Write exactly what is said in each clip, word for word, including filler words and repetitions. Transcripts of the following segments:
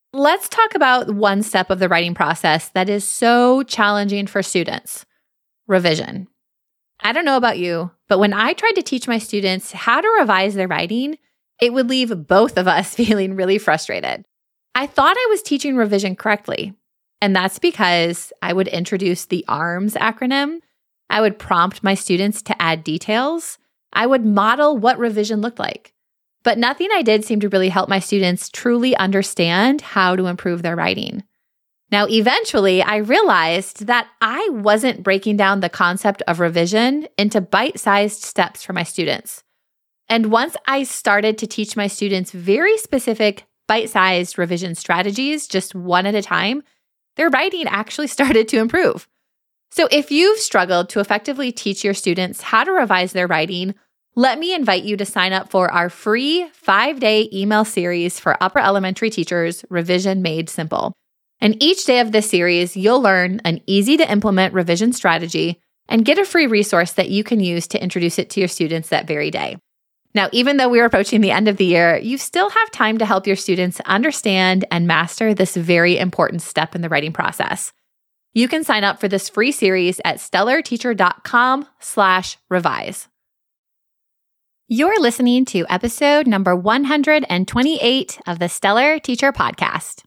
Let's talk about one step of the writing process that is so challenging for students: revision. I don't know about you, but when I tried to teach my students how to revise their writing, it would leave both of us feeling really frustrated. I thought I was teaching revision correctly, and that's because I would introduce the ARMS acronym. I would prompt my students to add details. I would model what revision looked like. But nothing I did seemed to really help my students truly understand how to improve their writing. Now, eventually, I realized that I wasn't breaking down the concept of revision into bite-sized steps for my students. And once I started to teach my students very specific bite-sized revision strategies, just one at a time, their writing actually started to improve. So if you've struggled to effectively teach your students how to revise their writing, let me invite you to sign up for our free five-day email series for upper elementary teachers, Revision Made Simple. And each day of this series, you'll learn an easy-to-implement revision strategy and get a free resource that you can use to introduce it to your students that very day. Now, even though we're approaching the end of the year, you still have time to help your students understand and master this very important step in the writing process. You can sign up for this free series at stellarteacher.com slash revise. You're listening to episode number one hundred twenty-eight of the Stellar Teacher Podcast.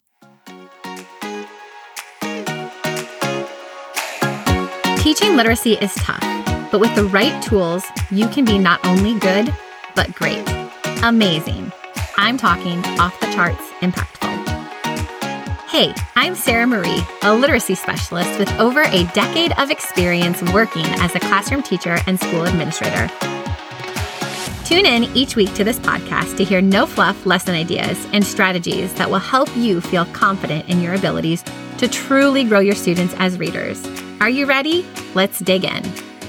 Teaching literacy is tough, but with the right tools, you can be not only good, but great. Amazing. I'm talking off the charts impactful. Hey, I'm Sarah Marie, a literacy specialist with over a decade of experience working as a classroom teacher and school administrator. Tune in each week to this podcast to hear no-fluff lesson ideas and strategies that will help you feel confident in your abilities to truly grow your students as readers. Are you ready? Let's dig in.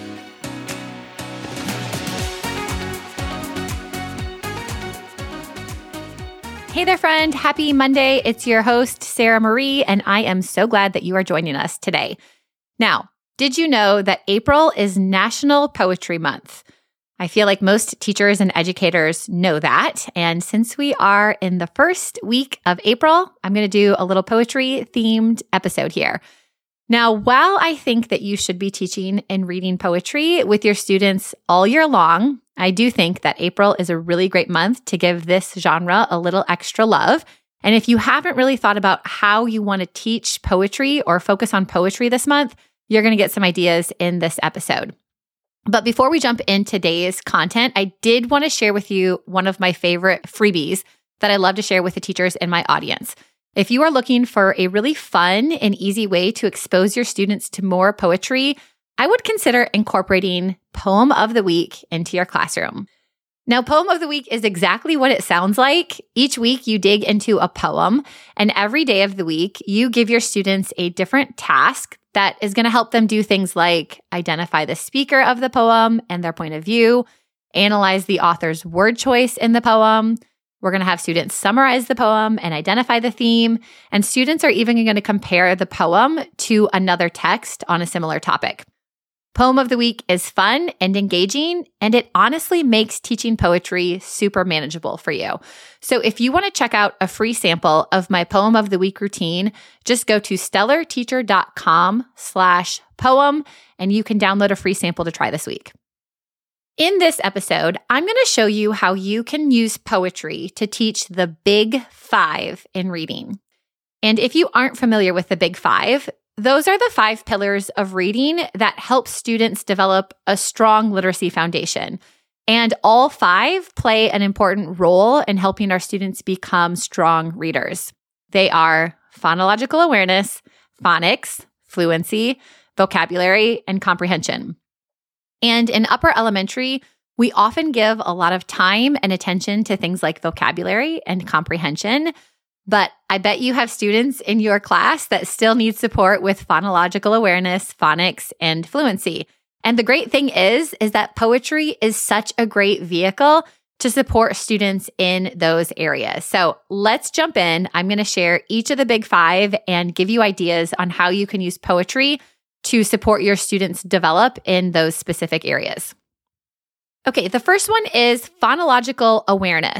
Hey there, friend. Happy Monday. It's your host, Sarah Marie, and I am so glad that you are joining us today. Now, did you know that April is National Poetry Month? I feel like most teachers and educators know that. And since we are in the first week of April, I'm going to do a little poetry-themed episode here. Now, while I think that you should be teaching and reading poetry with your students all year long, I do think that April is a really great month to give this genre a little extra love. And if you haven't really thought about how you want to teach poetry or focus on poetry this month, you're going to get some ideas in this episode. But before we jump in today's content, I did want to share with you one of my favorite freebies that I love to share with the teachers in my audience. If you are looking for a really fun and easy way to expose your students to more poetry, I would consider incorporating Poem of the Week into your classroom. Now, Poem of the Week is exactly what it sounds like. Each week, you dig into a poem, and every day of the week, you give your students a different task that is going to help them do things like identify the speaker of the poem and their point of view, analyze the author's word choice in the poem. We're going to have students summarize the poem and identify the theme, and students are even going to compare the poem to another text on a similar topic. Poem of the Week is fun and engaging, and it honestly makes teaching poetry super manageable for you. So if you want to check out a free sample of my Poem of the Week routine, just go to stellarteacher.com slash poem, and you can download a free sample to try this week. In this episode, I'm going to show you how you can use poetry to teach the Big Five in reading. And if you aren't familiar with the Big Five, those are the five pillars of reading that help students develop a strong literacy foundation. And all five play an important role in helping our students become strong readers. They are phonological awareness, phonics, fluency, vocabulary, and comprehension. And in upper elementary, we often give a lot of time and attention to things like vocabulary and comprehension. But I bet you have students in your class that still need support with phonological awareness, phonics, and fluency. And the great thing is, is that poetry is such a great vehicle to support students in those areas. So let's jump in. I'm going to share each of the Big Five and give you ideas on how you can use poetry to support your students develop in those specific areas. Okay, the first one is phonological awareness.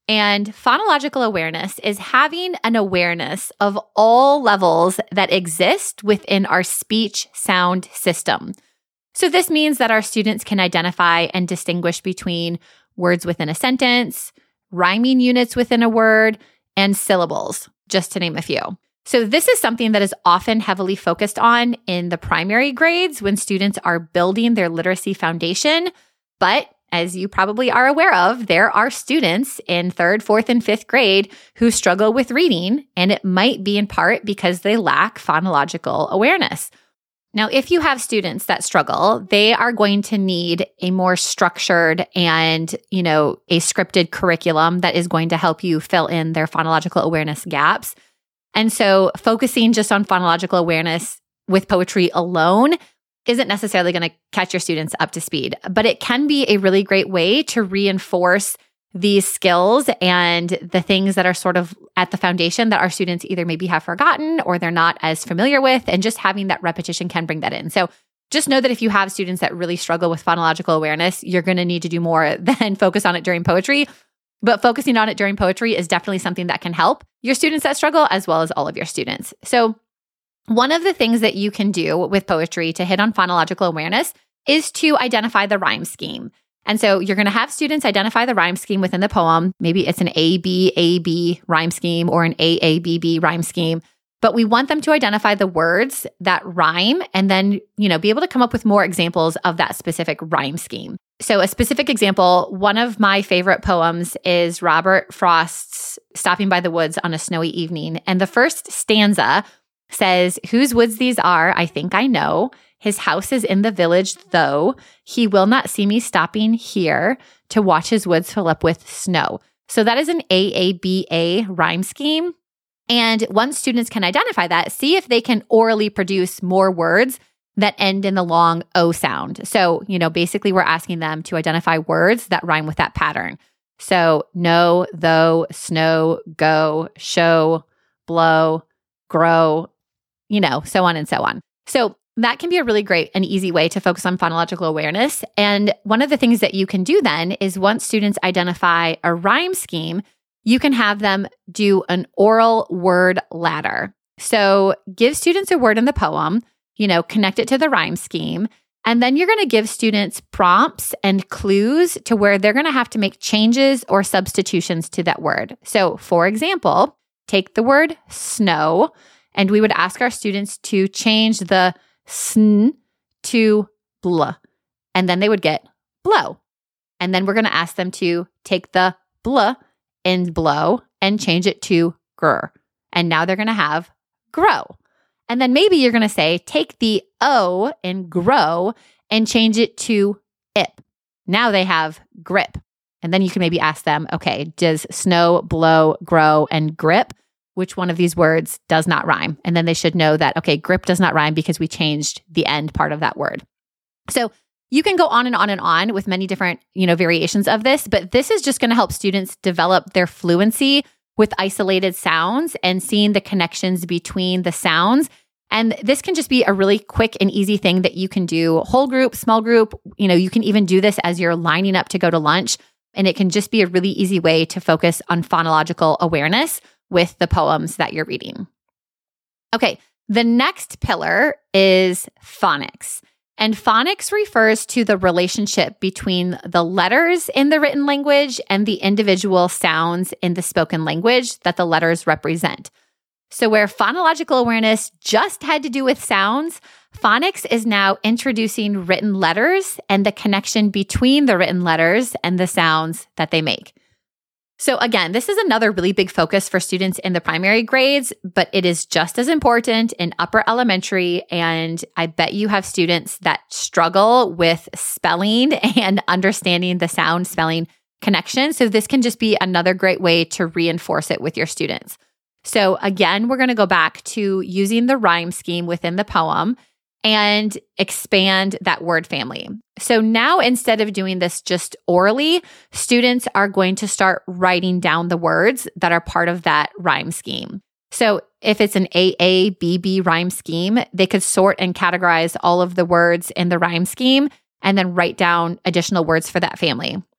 And phonological awareness is having an awareness of all levels that exist within our speech sound system. So this means that our students can identify and distinguish between words within a sentence, rhyming units within a word, and syllables, just to name a few. So this is something that is often heavily focused on in the primary grades when students are building their literacy foundation. But as you probably are aware of, there are students in third, fourth, and fifth grade who struggle with reading, and it might be in part because they lack phonological awareness. Now, if you have students that struggle, they are going to need a more structured and, you know, a scripted curriculum that is going to help you fill in their phonological awareness gaps. And so focusing just on phonological awareness with poetry alone isn't necessarily going to catch your students up to speed, but it can be a really great way to reinforce these skills and the things that are sort of at the foundation that our students either maybe have forgotten or they're not as familiar with, and just having that repetition can bring that in. So just know that if you have students that really struggle with phonological awareness, you're going to need to do more than focus on it during poetry. But focusing on it during poetry is definitely something that can help your students that struggle as well as all of your students. So one of the things that you can do with poetry to hit on phonological awareness is to identify the rhyme scheme. And so you're going to have students identify the rhyme scheme within the poem. Maybe it's an A B A B rhyme scheme or an A A B B rhyme scheme. But we want them to identify the words that rhyme and then, you know, be able to come up with more examples of that specific rhyme scheme. So a specific example, one of my favorite poems is Robert Frost's Stopping by the Woods on a Snowy Evening. And the first stanza says, "Whose woods these are, I think I know. His house is in the village, though. He will not see me stopping here to watch his woods fill up with snow." So that is an A A B A rhyme scheme. And once students can identify that, see if they can orally produce more words that end in the long O sound. So, you know, basically we're asking them to identify words that rhyme with that pattern. So know, though, snow, go, show, blow, grow, you know, so on and so on. So that can be a really great and easy way to focus on phonological awareness. And one of the things that you can do then is once students identify a rhyme scheme, you can have them do an oral word ladder. So give students a word in the poem, you know, connect it to the rhyme scheme, and then you're going to give students prompts and clues to where they're going to have to make changes or substitutions to that word. So for example, take the word snow, and we would ask our students to change the sn to bl, and then they would get blow. And then we're going to ask them to take the bl in blow and change it to gr. And now they're going to have grow. And then maybe you're going to say, take the O in grow and change it to ip. Now they have grip. And then you can maybe ask them, okay, does snow, blow, grow, and grip, which one of these words does not rhyme? And then they should know that, okay, grip does not rhyme because we changed the end part of that word. So you can go on and on and on with many different, you know, variations of this, but this is just going to help students develop their fluency with isolated sounds and seeing the connections between the sounds. And this can just be a really quick and easy thing that you can do whole group, small group. You know, you can even do this as you're lining up to go to lunch. And it can just be a really easy way to focus on phonological awareness with the poems that you're reading. Okay, the next pillar is phonics. And phonics refers to the relationship between the letters in the written language and the individual sounds in the spoken language that the letters represent. So where phonological awareness just had to do with sounds, phonics is now introducing written letters and the connection between the written letters and the sounds that they make. So again, this is another really big focus for students in the primary grades, but it is just as important in upper elementary. And I bet you have students that struggle with spelling and understanding the sound spelling connection. So this can just be another great way to reinforce it with your students. So again, we're going to go back to using the rhyme scheme within the poem and expand that word family. So now instead of doing this just orally, students are going to start writing down the words that are part of that rhyme scheme. So if it's an A A B B rhyme scheme, they could sort and categorize all of the words in the rhyme scheme and then write down additional words for that family.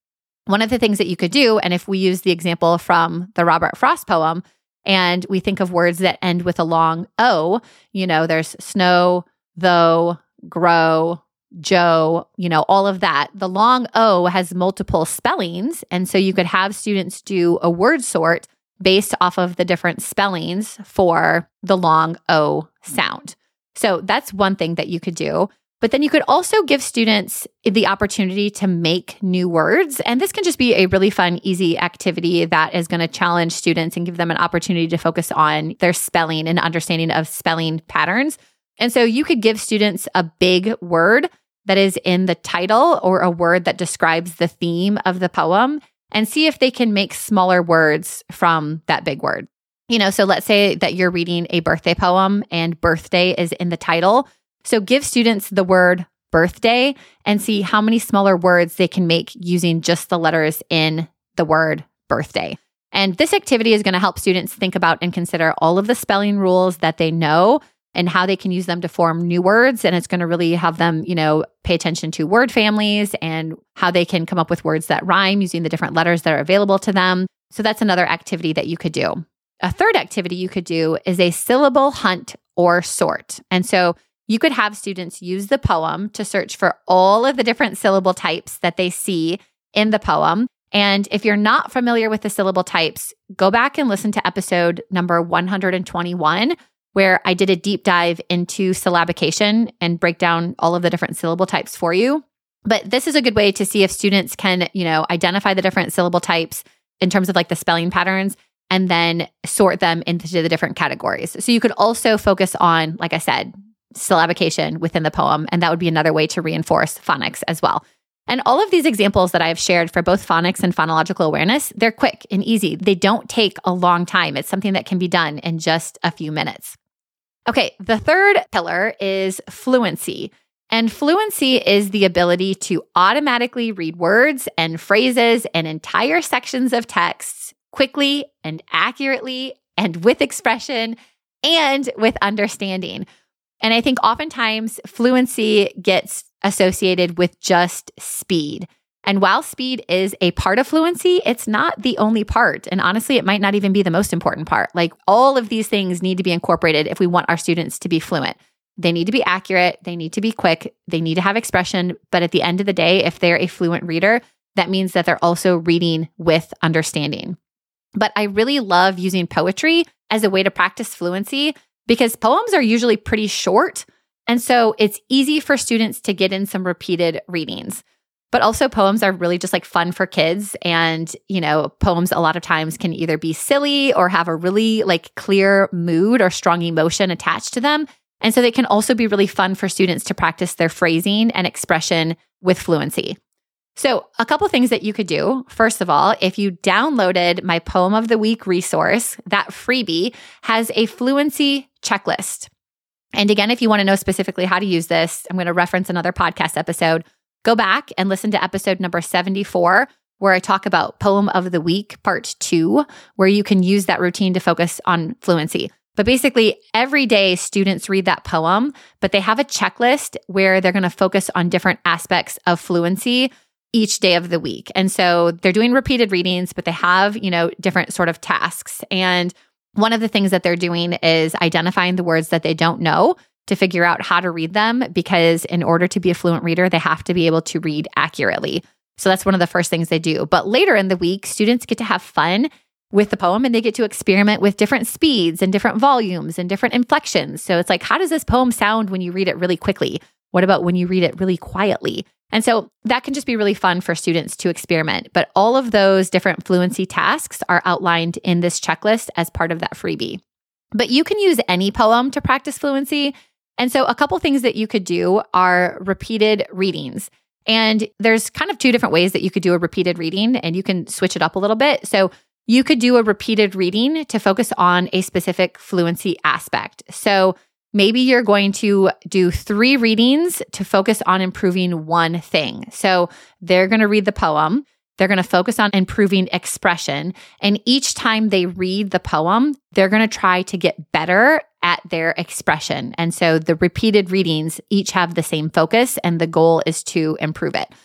one of the things that you could do, and if we use the example from the Robert Frost poem, and we think of words that end with a long O, you know, there's snow, though, grow, Joe, you know, all of that. The long O has multiple spellings. And so you could have students do a word sort based off of the different spellings for the long O sound. So that's one thing that you could do. But then you could also give students the opportunity to make new words. And this can just be a really fun, easy activity that is going to challenge students and give them an opportunity to focus on their spelling and understanding of spelling patterns. And so you could give students a big word that is in the title or a word that describes the theme of the poem and see if they can make smaller words from that big word. You know, so let's say that you're reading a birthday poem and birthday is in the title. So give students the word birthday and see how many smaller words they can make using just the letters in the word birthday. And this activity is going to help students think about and consider all of the spelling rules that they know and how they can use them to form new words. And it's going to really have them, you know, pay attention to word families and how they can come up with words that rhyme using the different letters that are available to them. So that's another activity that you could do. A third activity you could do is a syllable hunt or sort. And so you could have students use the poem to search for all of the different syllable types that they see in the poem. And if you're not familiar with the syllable types, go back and listen to episode number one hundred twenty-one, where I did a deep dive into syllabication and break down all of the different syllable types for you. But this is a good way to see if students can, you know, identify the different syllable types in terms of like the spelling patterns and then sort them into the different categories. So you could also focus on, like I said, syllabication within the poem, and that would be another way to reinforce phonics as well. And all of these examples that I've shared for both phonics and phonological awareness, they're quick and easy. They don't take a long time. It's something that can be done in just a few minutes. Okay, the third pillar is fluency. And fluency is the ability to automatically read words and phrases and entire sections of texts quickly and accurately and with expression and with understanding. And I think oftentimes fluency gets associated with just speed. And while speed is a part of fluency, it's not the only part. And honestly, it might not even be the most important part. Like all of these things need to be incorporated if we want our students to be fluent. They need to be accurate. They need to be quick. They need to have expression. But at the end of the day, if they're a fluent reader, that means that they're also reading with understanding. But I really love using poetry as a way to practice fluency because poems are usually pretty short. And so it's easy for students to get in some repeated readings. But also poems are really just like fun for kids. And, you know, poems a lot of times can either be silly or have a really like clear mood or strong emotion attached to them. And so they can also be really fun for students to practice their phrasing and expression with fluency. So a couple things that you could do. First of all, if you downloaded my Poem of the Week resource, that freebie has a fluency checklist. And again, if you want to know specifically how to use this, I'm going to reference another podcast episode. Go back and listen to episode number seventy-four, where I talk about Poem of the Week part two, where you can use that routine to focus on fluency. But basically, every day students read that poem, but they have a checklist where they're going to focus on different aspects of fluency each day of the week. And so they're doing repeated readings, but they have, you know, different sort of tasks. And one of the things that they're doing is identifying the words that they don't know to figure out how to read them, because in order to be a fluent reader, they have to be able to read accurately. So that's one of the first things they do. But later in the week, students get to have fun with the poem and they get to experiment with different speeds and different volumes and different inflections. So it's like, how does this poem sound when you read it really quickly? What about when you read it really quietly? And so that can just be really fun for students to experiment. But all of those different fluency tasks are outlined in this checklist as part of that freebie. But you can use any poem to practice fluency. And so a couple things that you could do are repeated readings. And there's kind of two different ways that you could do a repeated reading, and you can switch it up a little bit. So you could do a repeated reading to focus on a specific fluency aspect. So maybe you're going to do three readings to focus on improving one thing. So they're going to read the poem. They're going to focus on improving expression. And each time they read the poem, they're going to try to get better at their expression. And so the repeated readings each have the same focus, and the goal is to improve it.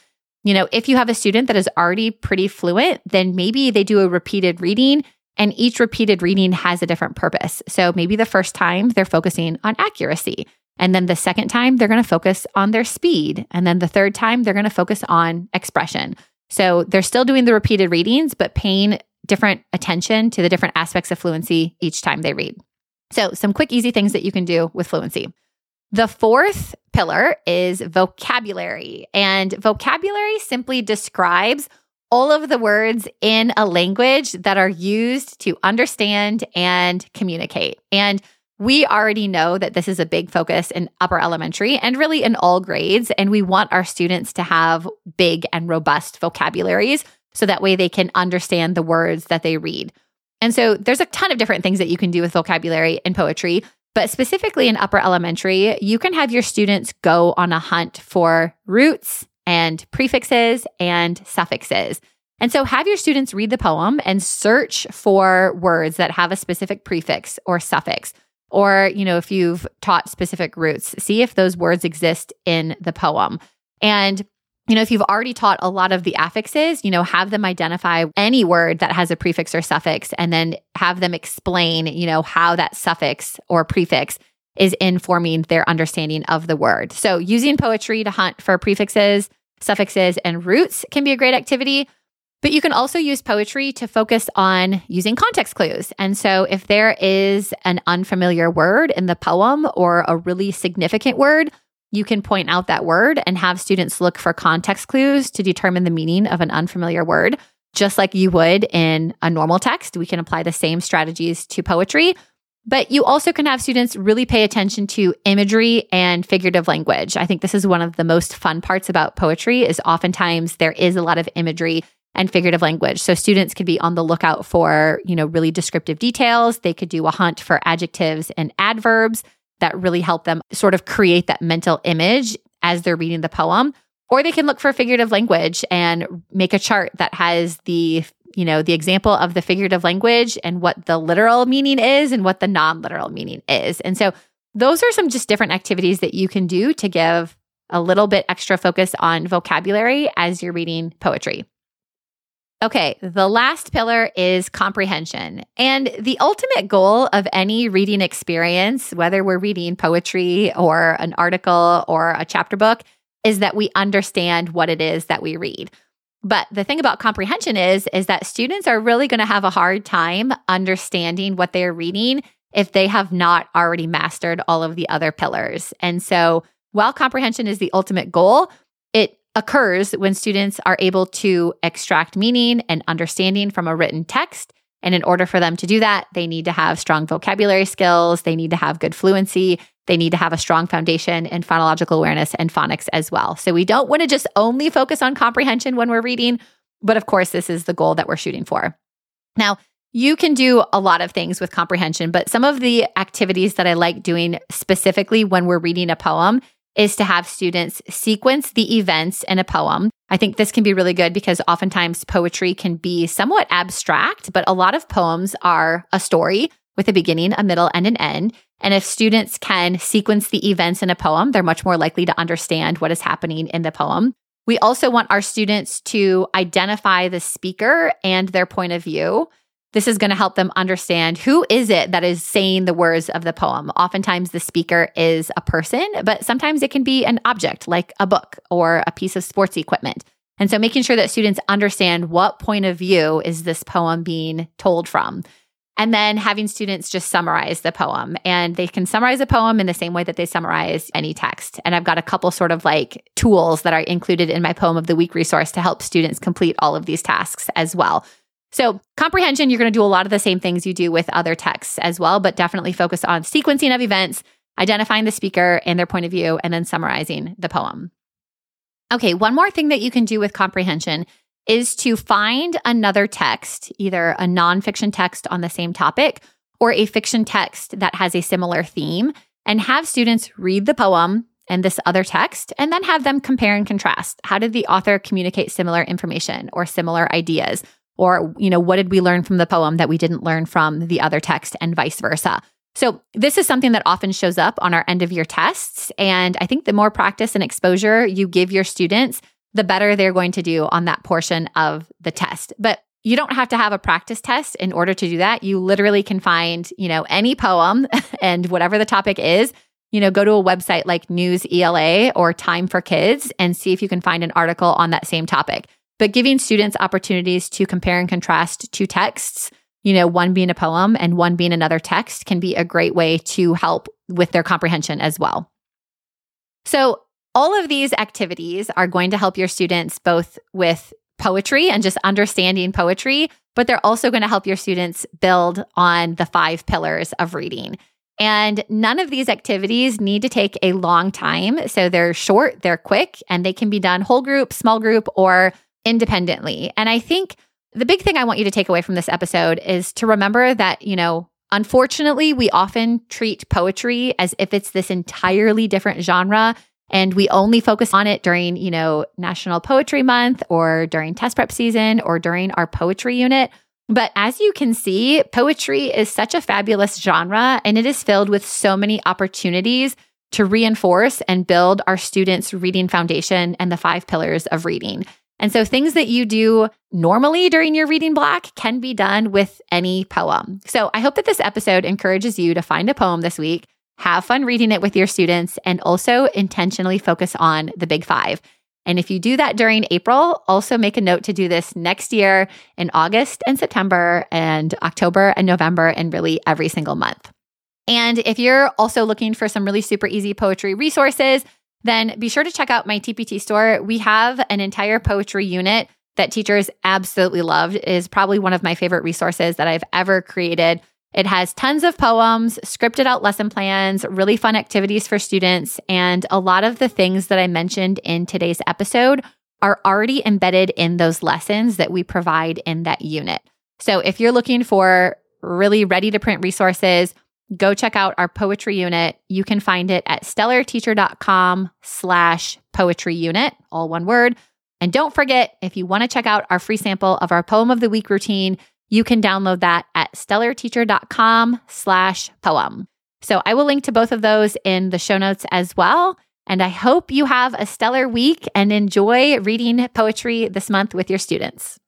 You know, if you have a student that is already pretty fluent, then maybe they do a repeated reading, and each repeated reading has a different purpose. So maybe the first time they're focusing on accuracy. And then the second time they're going to focus on their speed. And then the third time they're going to focus on expression. So they're still doing the repeated readings, but paying different attention to the different aspects of fluency each time they read. So some quick, easy things that you can do with fluency. The fourth pillar is vocabulary. And vocabulary simply describes all of the words in a language that are used to understand and communicate. And we already know that this is a big focus in upper elementary and really in all grades. And we want our students to have big and robust vocabularies so that way they can understand the words that they read. And so there's a ton of different things that you can do with vocabulary in poetry. But specifically in upper elementary, you can have your students go on a hunt for roots and prefixes and suffixes. And so have your students read the poem and search for words that have a specific prefix or suffix. Or, you know, if you've taught specific roots, see if those words exist in the poem. And, you know, if you've already taught a lot of the affixes, you know, have them identify any word that has a prefix or suffix and then have them explain, you know, how that suffix or prefix is informing their understanding of the word. So using poetry to hunt for prefixes, suffixes, and roots can be a great activity. But you can also use poetry to focus on using context clues. And so if there is an unfamiliar word in the poem or a really significant word, you can point out that word and have students look for context clues to determine the meaning of an unfamiliar word. Just like you would in a normal text, we can apply the same strategies to poetry. But you also can have students really pay attention to imagery and figurative language. I think this is one of the most fun parts about poetry is oftentimes there is a lot of imagery and figurative language. So students could be on the lookout for, you know, really descriptive details. They could do a hunt for adjectives and adverbs that really help them sort of create that mental image as they're reading the poem. Or they can look for figurative language and make a chart that has the, you know, the example of the figurative language and what the literal meaning is and what the non-literal meaning is. And so those are some just different activities that you can do to give a little bit extra focus on vocabulary as you're reading poetry. Okay, the last pillar is comprehension. And the ultimate goal of any reading experience, whether we're reading poetry or an article or a chapter book, is that we understand what it is that we read. But the thing about comprehension is, is that students are really going to have a hard time understanding what they're reading if they have not already mastered all of the other pillars. And so while comprehension is the ultimate goal, it occurs when students are able to extract meaning and understanding from a written text. And in order for them to do that, they need to have strong vocabulary skills. They need to have good fluency. They need to have a strong foundation in phonological awareness and phonics as well. So we don't want to just only focus on comprehension when we're reading, but of course, this is the goal that we're shooting for. Now, you can do a lot of things with comprehension, but some of the activities that I like doing specifically when we're reading a poem is to have students sequence the events in a poem. I think this can be really good because oftentimes poetry can be somewhat abstract, but a lot of poems are a story with a beginning, a middle, and an end. And if students can sequence the events in a poem, they're much more likely to understand what is happening in the poem. We also want our students to identify the speaker and their point of view. This is going to help them understand who is it that is saying the words of the poem. Oftentimes the speaker is a person, but sometimes it can be an object like a book or a piece of sports equipment. And so making sure that students understand what point of view is this poem being told from. And then having students just summarize the poem. And they can summarize a poem in the same way that they summarize any text. And I've got a couple sort of like tools that are included in my Poem of the Week resource to help students complete all of these tasks as well. So comprehension, you're going to do a lot of the same things you do with other texts as well, but definitely focus on sequencing of events, identifying the speaker and their point of view, and then summarizing the poem. Okay, one more thing that you can do with comprehension is to find another text, either a nonfiction text on the same topic or a fiction text that has a similar theme, and have students read the poem and this other text, and then have them compare and contrast. How did the author communicate similar information or similar ideas? Or, you know, what did we learn from the poem that we didn't learn from the other text, and vice versa? So this is something that often shows up on our end of year tests. And I think the more practice and exposure you give your students, the better they're going to do on that portion of the test. But you don't have to have a practice test in order to do that. You literally can find, you know, any poem and whatever the topic is, you know, go to a website like News E L A or Time for Kids and see if you can find an article on that same topic. But giving students opportunities to compare and contrast two texts, you know, one being a poem and one being another text, can be a great way to help with their comprehension as well. So all of these activities are going to help your students both with poetry and just understanding poetry, but they're also going to help your students build on the five pillars of reading. And none of these activities need to take a long time. So they're short, they're quick, and they can be done whole group, small group, or independently. And I think the big thing I want you to take away from this episode is to remember that, you know, unfortunately, we often treat poetry as if it's this entirely different genre, and we only focus on it during, you know, National Poetry Month or during test prep season or during our poetry unit. But as you can see, poetry is such a fabulous genre, and it is filled with so many opportunities to reinforce and build our students' reading foundation and the five pillars of reading. And so things that you do normally during your reading block can be done with any poem. So I hope that this episode encourages you to find a poem this week, have fun reading it with your students, and also intentionally focus on the big five. And if you do that during April, also make a note to do this next year in August and September and October and November and really every single month. And if you're also looking for some really super easy poetry resources, then be sure to check out my T P T store. We have an entire poetry unit that teachers absolutely loved. It is probably one of my favorite resources that I've ever created. It has tons of poems, scripted out lesson plans, really fun activities for students, and a lot of the things that I mentioned in today's episode are already embedded in those lessons that we provide in that unit. So if you're looking for really ready-to-print resources, go check out our poetry unit. You can find it at stellarteacher.com slash poetry unit, all one word. And don't forget, if you want to check out our free sample of our Poem of the Week routine, you can download that at stellarteacher.com slash poem. So I will link to both of those in the show notes as well. And I hope you have a stellar week and enjoy reading poetry this month with your students.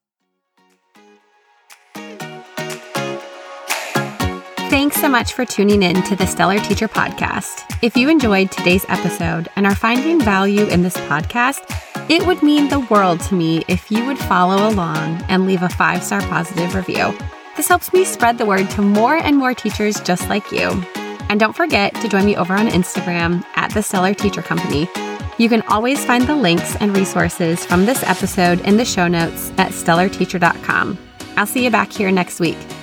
Thanks so much for tuning in to the Stellar Teacher Podcast. If you enjoyed today's episode and are finding value in this podcast, it would mean the world to me if you would follow along and leave a five-star positive review. This helps me spread the word to more and more teachers just like you. And don't forget to join me over on Instagram at the Stellar Teacher Company. You can always find the links and resources from this episode in the show notes at stellar teacher dot com. I'll see you back here next week.